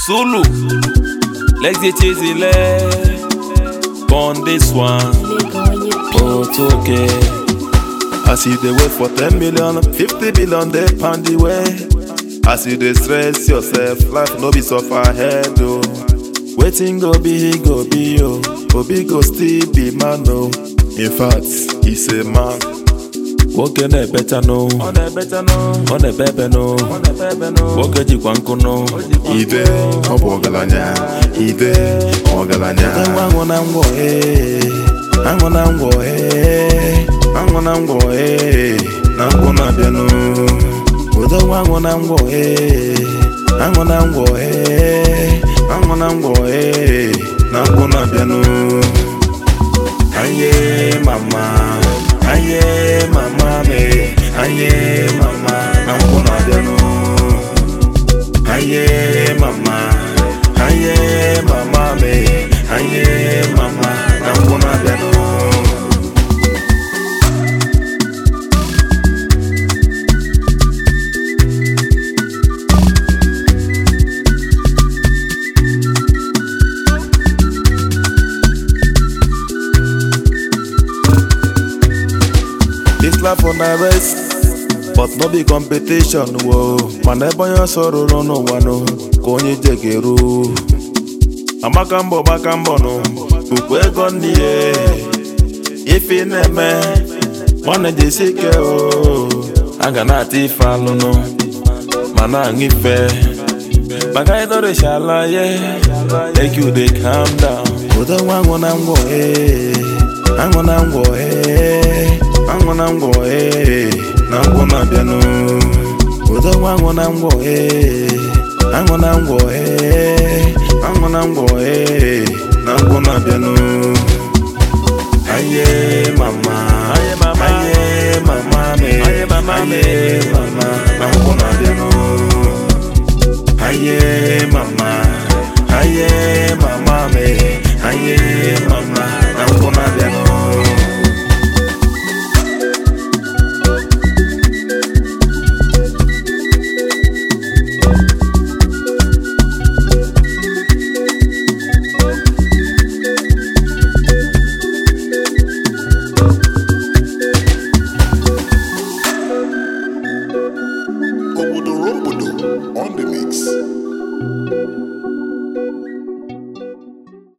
Zulu, let's get easy, on this one. Oh, it's okay. I see they wait for 10 million, 50 billion, they pound the way. I see they stress yourself, life no be so far ahead, oh. Waiting go be, yo. Obi go still be man, no. In fact, he's a man. Woke on the better no, on the better no, woke at you wanko no. Ide, obogalanya, ide, ogalanya. I'm gonna go, I'm gonna be no. Udo wango I'm gonna be no. Aye mama me, aye mama, I'm gonna be no. Aye mama me, aye mama, I'm gonna be no. This life on the rest, but no be competition, whoa. Man, I buy your sorrow, no one, Konyi Jegeru. Amakambo, no. Ukwe gondi, if in a man, one of the sick, oh. Aganati follow, no. Manangi fair. Bagaido de shala, yeah. Take you, they calm down. Put the one when I'm going, I'm gonna go, I'm gonna be no. With the one when I'm going, I'm gonna be no. Aye mama me, aye mama.